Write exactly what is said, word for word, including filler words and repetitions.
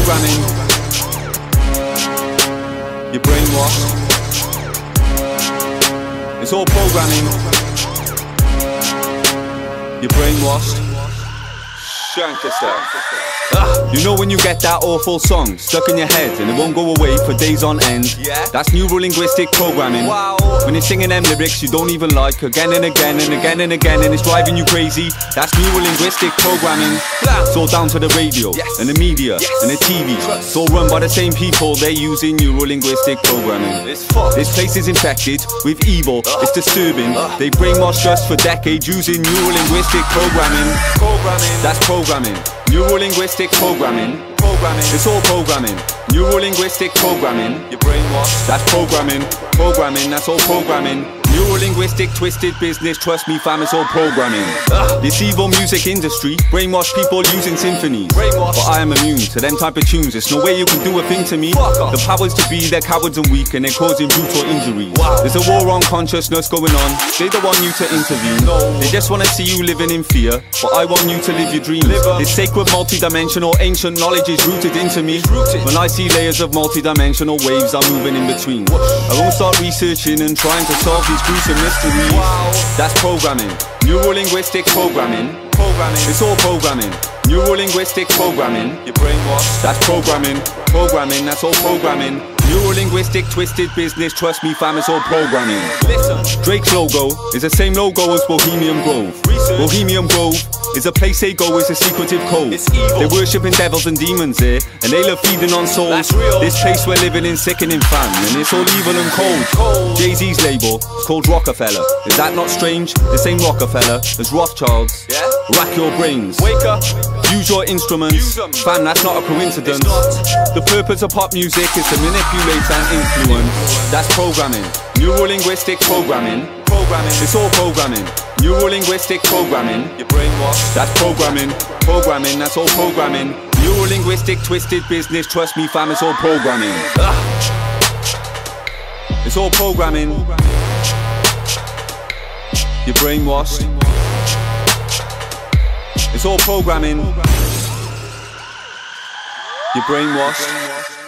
programming. You're brainwashed. It's all programming. You're brainwashed. Shankerster. Ah, you know when you get that awful song stuck in your head and it won't go away for days on end? Yeah. That's neuro-linguistic programming. Wow. When you're singing them lyrics you don't even like again and again and again and again and it's driving you crazy. That's neuro-linguistic programming. It's all down to the radio, yes, and the media, yes, and the T V. It's all run by the same people. They're using neuro-linguistic programming. It's This place is infected with evil. Uh. It's disturbing. Uh. They brainwashed us for decades using neuro-linguistic programming. Programming. That's programming. Neuro-linguistic programming. Programming. It's all programming. Neuro-linguistic programming. You're brainwashed. That's programming. Programming. That's all programming. Neuro-linguistic twisted business. Trust me fam, it's all programming. Ugh. This evil music industry brainwash people using symphonies. Brainwash. But I am immune to them type of tunes. There's no way you can do a thing to me. The powers to be, they're cowards and weak and they're causing brutal injuries. Wow. There's a war on consciousness going on. They don't want you to intervene. No. They just want to see you living in fear. But I want you to live your dreams. Live this sacred multi-dimensional ancient knowledge is rooted into me. Rooted. When I see layers of multi-dimensional waves I'm moving in between. I won't start researching and trying to solve these gruesome mysteries. Wow. That's programming. Neuro-linguistic programming. Programming. It's all programming. Neuro-linguistic programming. You're brainwashed. That's programming. Programming. That's all programming. Neuro-linguistic twisted business. Trust me fam, it's all programming. Listen. Drake's logo is the same logo as Bohemian Grove. Research. Bohemian Grove is a place they go, it's a secretive code. It's evil. They're worshipping devils and demons there, and they love feeding on souls. That's real. This place we're living in sickening fam, and it's all evil and cold. cold. Jay-Z's label is called Rockefeller. Is that not strange? The same Rockefeller as Rothschilds. Yeah? Rack your brains. Wake up. Use your instruments. Use fam, that's not a coincidence. The purpose of pop music is to manipulate and influence. That's programming. Neuro-linguistic programming. Programming. It's all programming. Neuro-linguistic programming. You're brainwashed. That's programming. Programming. That's all programming. Neuro-linguistic twisted business. Trust me fam, it's all programming. Ugh. It's all programming. You're brainwashed. It's all programming. You're brainwashed.